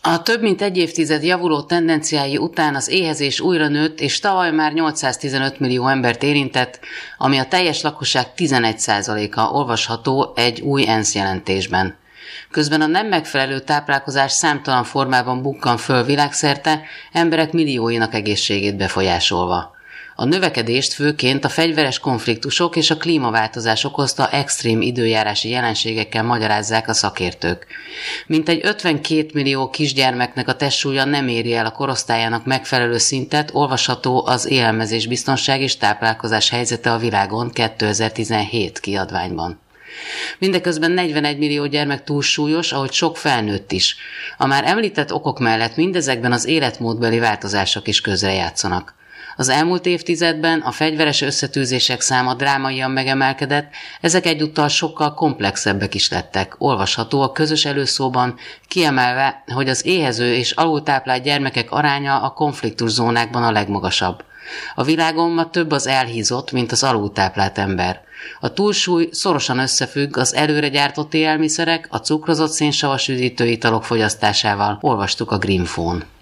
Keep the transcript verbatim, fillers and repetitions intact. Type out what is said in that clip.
A több mint egy évtized javuló tendenciái után az éhezés újra nőtt, és tavaly már nyolcszáztizenöt millió embert érintett, ami a teljes lakosság tizenegy százaléka, olvasható egy új ENSZ jelentésben. Közben a nem megfelelő táplálkozás számtalan formában bukkan föl világszerte, emberek millióinak egészségét befolyásolva. A növekedést főként a fegyveres konfliktusok és a klímaváltozás okozta extrém időjárási jelenségekkel magyarázzák a szakértők. Mintegy ötvenkét millió kisgyermeknek a testsúlya nem éri el a korosztályának megfelelő szintet, olvasható az Élelmezésbiztonság és táplálkozás helyzete a világon kétezer-tizenhét kiadványban. Mindeközben negyvenegy millió gyermek túlsúlyos, ahogy sok felnőtt is. A már említett okok mellett mindezekben az életmódbeli változások is közrejátszanak. Az elmúlt évtizedben a fegyveres összetűzések száma drámaian megemelkedett, ezek egyúttal sokkal komplexebbek is lettek, olvasható a közös előszóban, kiemelve, hogy az éhező és alultáplált gyermekek aránya a konfliktuszónákban a legmagasabb. A világon ma több az elhízott, mint az alultáplált ember. A túlsúly szorosan összefügg az előre gyártott élelmiszerek, a cukrozott szénsavas üdítőitalok fogyasztásával, olvastuk a Grinfón.